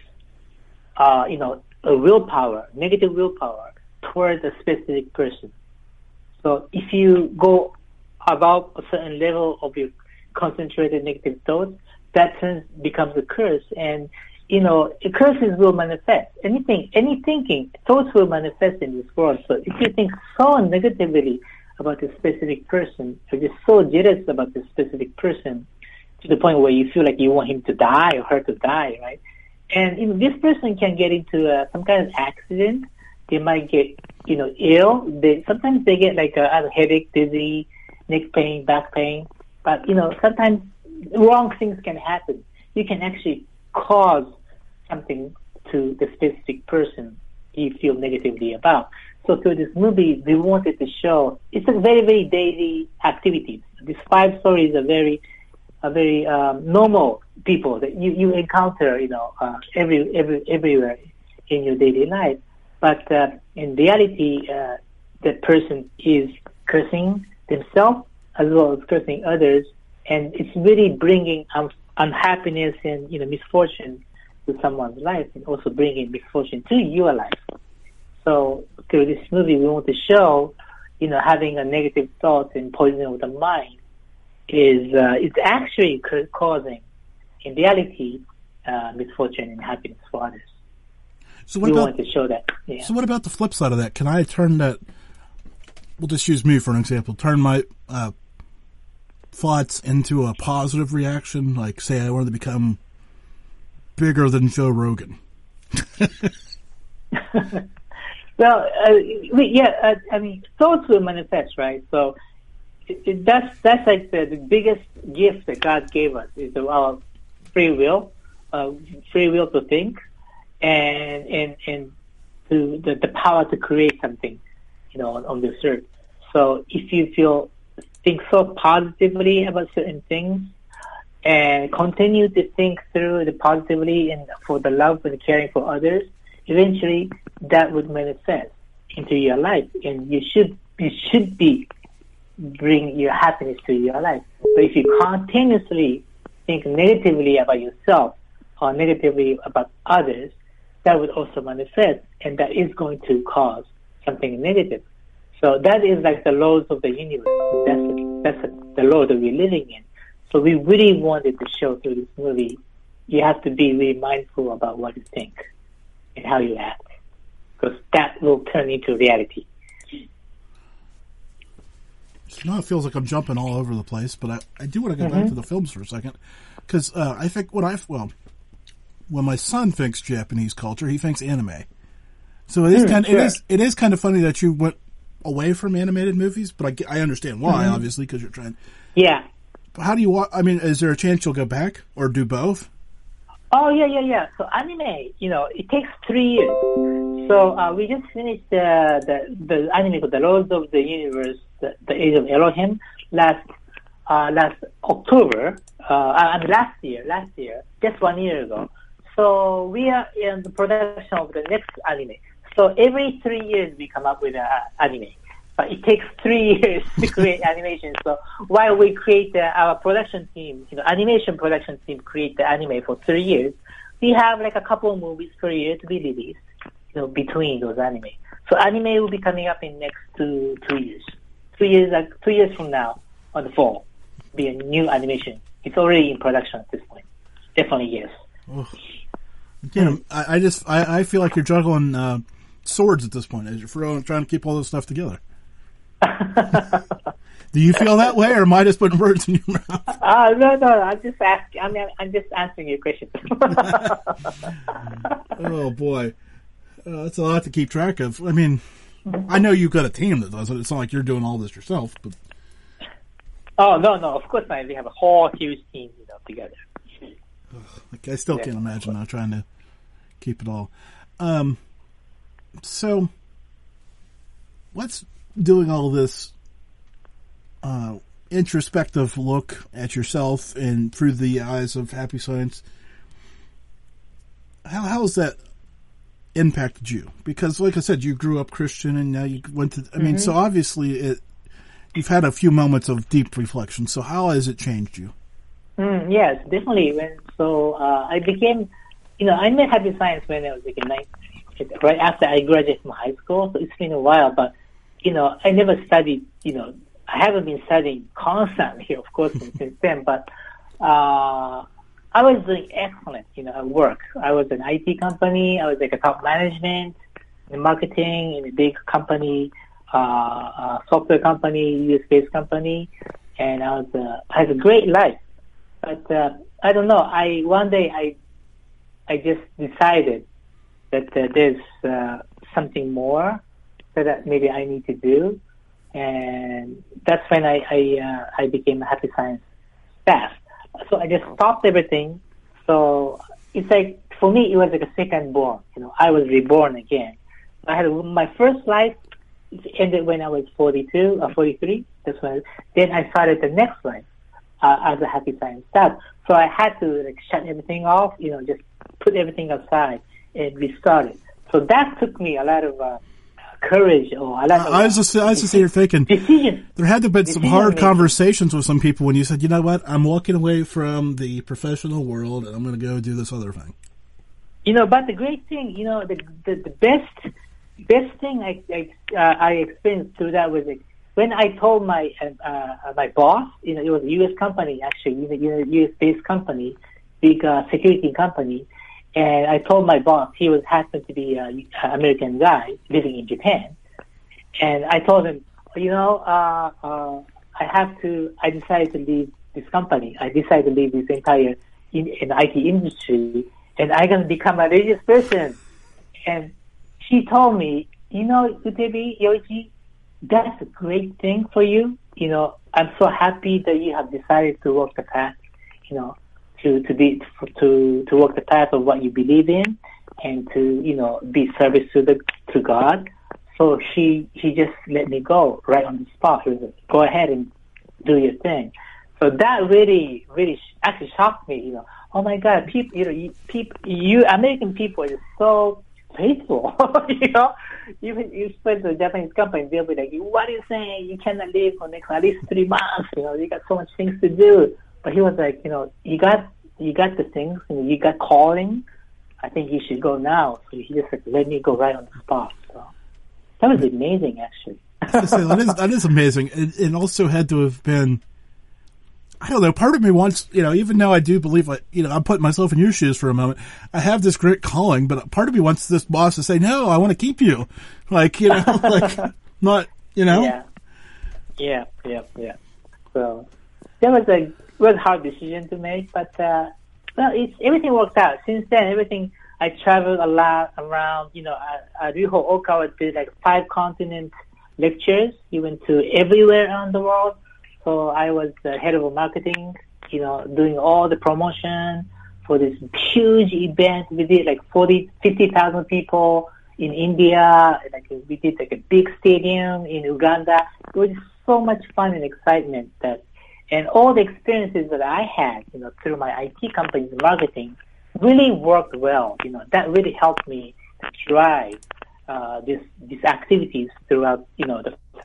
negative willpower towards a specific person. So if you go above a certain level of your concentrated negative thoughts, that becomes a curse. And, curses will manifest. Any thinking, thoughts will manifest in this world. So if you think so negatively about a specific person, or just so jealous about this specific person, to the point where you feel like you want him to die or her to die, right? And this person can get into some kind of accident. They might get, ill. Sometimes they get like a headache, dizzy, neck pain, back pain. But sometimes wrong things can happen. You can actually cause something to the specific person you feel negatively about. So through this movie, we wanted to show it's a very, very daily activity. These 5 stories are very normal people that you encounter, everywhere in your daily life. But in reality, that person is cursing themselves as well as cursing others, and it's really bringing unhappiness and misfortune to someone's life, and also bringing misfortune to your life. So through this movie, we want to show, having a negative thought and poisoning of the mind is it's actually causing, in reality, misfortune and happiness for others. So we want to show that. Yeah. So what about the flip side of that? Can I turn that? We'll just use me for an example. Turn my thoughts into a positive reaction. Like, say, I wanted to become bigger than Joe Rogan. Well, thoughts will manifest, right? So that's like the biggest gift that God gave us is our free will to think, and to the power to create something, on this earth. So if you think so positively about certain things, and continue to think through the positively and for the love and caring for others, eventually that would manifest into your life, and you should be bring your happiness to your life. But if you continuously think negatively about yourself or negatively about others, that would also manifest, and that is going to cause something negative. So that is like the laws of the universe. That's the law that we're living in. So we really wanted to show through this movie, you have to be really mindful about what you think and how you act, because that will turn into reality. So it feels like I'm jumping all over the place, but I do want to go back to the films for a second, because I think when my son thinks Japanese culture, he thinks anime. So it is kind of funny that you went away from animated movies, but I understand why, obviously, because you're trying. Yeah. How do you watch? I mean, is there a chance you'll go back or do both? Oh, yeah. So anime, it takes 3 years. So we just finished the anime for the Lords of the Universe, the Age of Elohim, last October. Last year, just 1 year ago. So we are in the production of the next anime. So every 3 years we come up with an anime. But it takes 3 years to create animation. So while we create our production team, animation production team create the anime for 3 years, we have like a couple of movies per year to be released, between those anime. So anime will be coming up in next 2 years. 2 years from now, on the fall, be a new animation. It's already in production at this point. Definitely yes. Oh. I feel like you're juggling swords at this point as you're trying to keep all this stuff together. Do you feel that way, or am I just putting words in your mouth? No. I'm just asking. I'm just answering your question. Oh boy, that's a lot to keep track of. I mean, I know you've got a team that does it. It's not like you're doing all this yourself, but. Oh no! Of course not. We have a whole huge team, together. I still can't imagine now trying to keep it all. So, what's doing all this introspective look at yourself and through the eyes of Happy Science? How has that impacted you? Because, like I said, you grew up Christian and now you went to. I mean, so obviously you've had a few moments of deep reflection. So, how has it changed you? Yes, definitely. I became, I met Happy Science when I was right after I graduated from high school. So it's been a while, but I never studied. I haven't been studying constantly, of course, since then. But I was doing excellent, at work. I was an IT company. I was like a top management in marketing in a big company, software company, US-based company, and I had a great life. But I don't know. One day I just decided that there's something more that maybe I need to do, and that's when I became a Happy Science staff. So I just stopped everything. So it's like, for me, it was like a second born. I was reborn again. I had my first life. It ended when I was 42 or 43. That's when. Then I started the next life as a Happy Science staff. So I had to shut everything off. Just put everything aside and restart it. So that took me a lot of courage, or a lot of. I was just here thinking. Decision. There had to have been some hard conversations with some people when you said, "You know what? I'm walking away from the professional world and I'm going to go do this other thing." But the great thing, the best thing I experienced through that was when I told my boss, it was a U.S. company actually, U.S.-based company, big security company, and I told my boss, he happened to be an American guy living in Japan, and I told him, I decided to leave this company. I decided to leave this entire in IT industry, and I'm going to become a religious person. And she told me, Utebi, Yoichi, that's a great thing for you. I'm so happy that you have decided to walk the path, to walk the path of what you believe in, and to, be service to God. So she just let me go right on the spot. She was like, go ahead and do your thing. So that really, really actually shocked me. Oh my God, people, you American people are just so faithful. Even you spend the Japanese company, they'll be like, what are you saying? You cannot leave for next at least 3 months. You got so much things to do. But he was like, you got the things, you got calling. I think you should go now. So he just let me go right on the spot. So that was amazing, actually. That is amazing. It also had to have been, I don't know, part of me wants, even though I do believe, I'm putting myself in your shoes for a moment, I have this great calling, but part of me wants this boss to say, no, I want to keep you. Not. Yeah. So that was a hard decision to make, but, everything worked out. Since then, I traveled a lot around, Ryuho Okawa did 5 continent lectures. He went to everywhere around the world. So I was the head of marketing, doing all the promotion for this huge event. We did 50,000 people in India. We did a big stadium in Uganda. It was so much fun and excitement and all the experiences that I had, through my IT company's marketing really worked well. That really helped me drive these activities throughout, the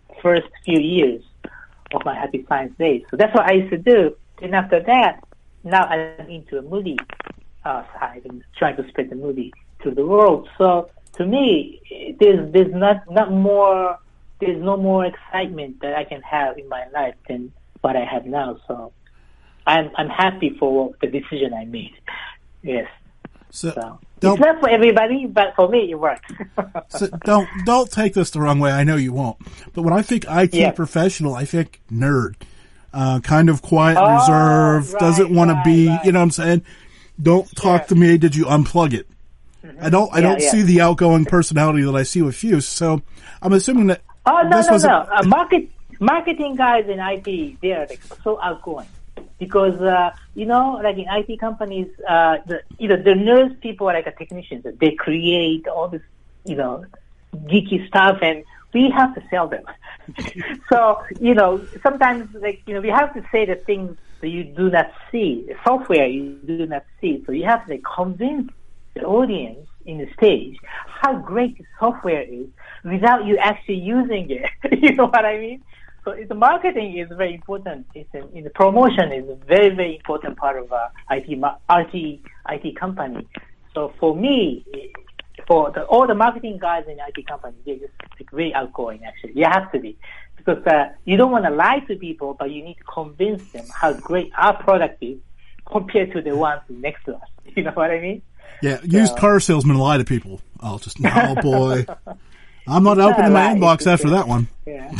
first few years of my Happy Science days. So that's what I used to do. And after that, now I'm into a movie side and trying to spread the movie to the world. So to me, there's no more excitement that I can have in my life than what I have now. So I'm happy for the decision I made. Yes. So it's not for everybody, but for me it works. So don't take this the wrong way. I know you won't. But when I think IT professional, I think nerd, kind of quiet, reserved, doesn't want to be. You know what I'm saying? Don't talk to me. Did you unplug it? Mm-hmm. I don't see the outgoing personality that I see with you. So I'm assuming that. Marketing guys in IT, they are like so outgoing. Because, like in IT companies, the nurse people are like technicians. They create all this, geeky stuff, and we have to sell them. So, sometimes, we have to say the things that you do not see, the software you do not see. So you have to convince the audience in the stage how great the software is without you actually using it. You know what I mean? So the marketing is very important. In the promotion is a very, very important part of IT company. So for me, all the marketing guys in IT companies, they're just very outgoing. Actually, you have to be, because you don't want to lie to people, but you need to convince them how great our product is compared to the ones next to us. You know what I mean? Yeah, used car salesmen lie to people. Oh boy. I'm not opening my inbox after that one. Yeah.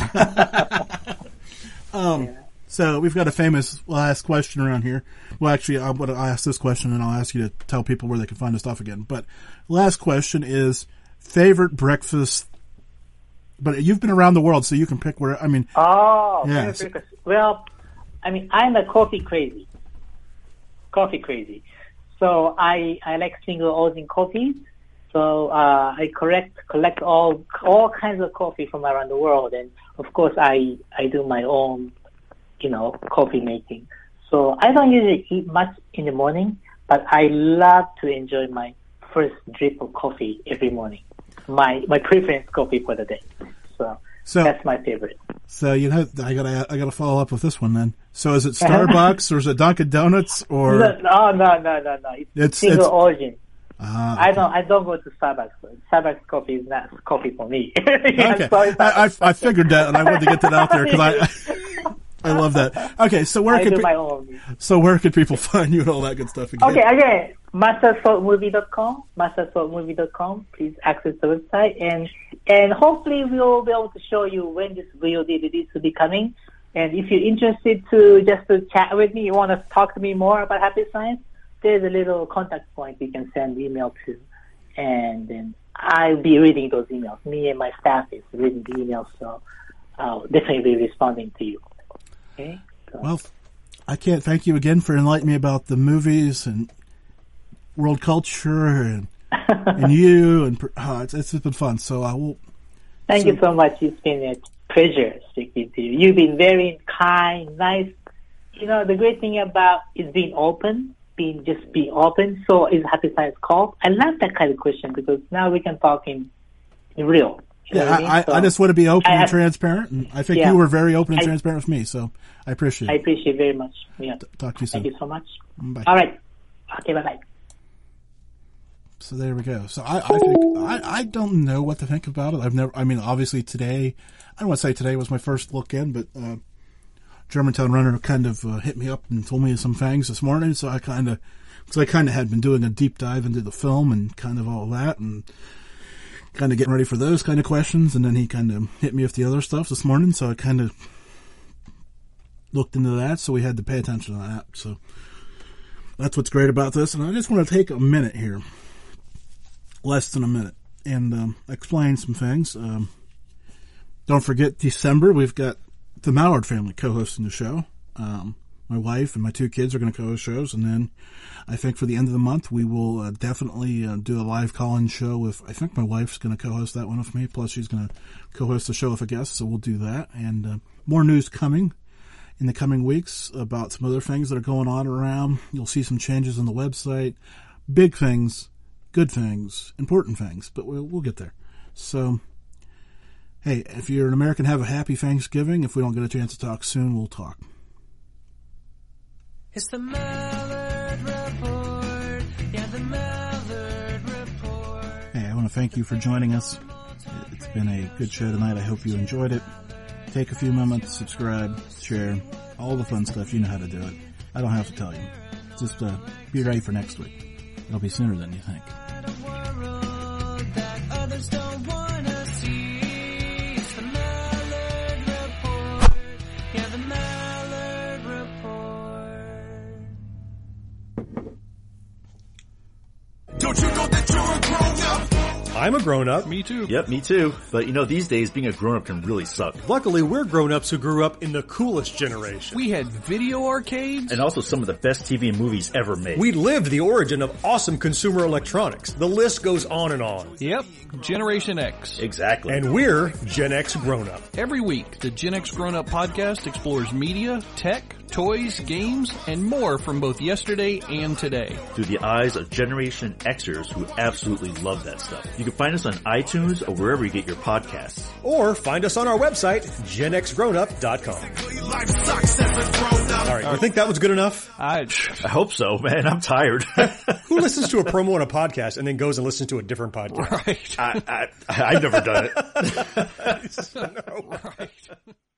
So we've got a famous last question around here. Well, actually, I'll ask this question, and I'll ask you to tell people where they can find the stuff again. But last question is favorite breakfast. But you've been around the world, so you can pick where. Breakfast. Well, I'm a coffee crazy. So I like single origin coffees. So I collect all kinds of coffee from around the world, and of course I do my own, coffee making. So I don't usually eat much in the morning, but I love to enjoy my first drip of coffee every morning. My preference coffee for the day. So that's my favorite. So I gotta follow up with this one then. So is it Starbucks or is it Dunkin' Donuts or? No. It's single origin. I don't go to Starbucks. Starbucks coffee is not coffee for me. Okay, I figured that, and I wanted to get that out there because I love that. Okay, so where could people find you and all that good stuff again? Okay, again, mastersaltmovie.com. Please access the website, and hopefully we'll be able to show you when this VOD DVD will be coming. And if you're interested to chat with me, you want to talk to me more about Happy Science, there's a little contact point you can send email to, and then I'll be reading those emails. Me and my staff is reading the emails, so I'll definitely be responding to you. Okay? So. Well, I can't thank you again for enlightening me about the movies and world culture and you, and it's been fun. So I will. Thank you so much. It's been a pleasure speaking to you. You've been very kind, nice. The great thing about is being open. Be open. So is Happy Science called? I love that kind of question because now we can talk in real. I just want to be open and transparent, and I think you were very open and transparent with me, so I appreciate it. I appreciate it very much. Yeah. Talk to you soon. Thank you so much. Bye. All right. Okay, bye-bye. So there we go. So I think I don't know what to think about it. Obviously today, I don't want to say today was my first look in, but Germantown Runner kind of hit me up and told me some things this morning, so I kind of had been doing a deep dive into the film and kind of all that, and kind of getting ready for those kind of questions, and then he kind of hit me with the other stuff this morning, so I kind of looked into that, so we had to pay attention to that. So that's what's great about this, and I just want to take a minute here, less than a minute, and explain some things. Don't forget, December, we've got the Mallard family co-hosting the show. My wife and my two kids are going to co-host shows, and then I think for the end of the month we will definitely do a live call-in show with, I think my wife's going to co-host that one with me, plus she's going to co-host the show with a guest, so we'll do that. And more news coming in the coming weeks about some other things that are going on around. You'll see some changes on the website, big things, good things, important things, but we'll get there. So Hey, if you're an American, have a happy Thanksgiving. If we don't get a chance to talk soon, we'll talk. It's the Mallard Report. Yeah, the Mallard Report. Hey, I want to thank you for joining us. It's been a good show tonight. I hope you enjoyed it. Take a few moments, subscribe, share, all the fun stuff. You know how to do it. I don't have to tell you. Just be ready for next week. It'll be sooner than you think. Don't you know that you're a grown-up? I'm a grown-up. Me too. Yep, me too. But these days being a grown-up can really suck. Luckily, we're grown-ups who grew up in the coolest generation. We had video arcades. And also some of the best TV and movies ever made. We lived the origin of awesome consumer electronics. The list goes on and on. Yep, Generation X. Exactly. And we're Gen X grown-up. Every week, the Gen X Grown Up podcast explores media, tech, toys, games, and more from both yesterday and today. Through the eyes of Generation Xers who absolutely love that stuff. You can find us on iTunes or wherever you get your podcasts. Or find us on our website, genxgrownup.com. Life sucks as a grown-up. All right, you think that was good enough? I hope so, man. I'm tired. Who listens to a promo on a podcast and then goes and listens to a different podcast? Right. I've never done it. No. Right.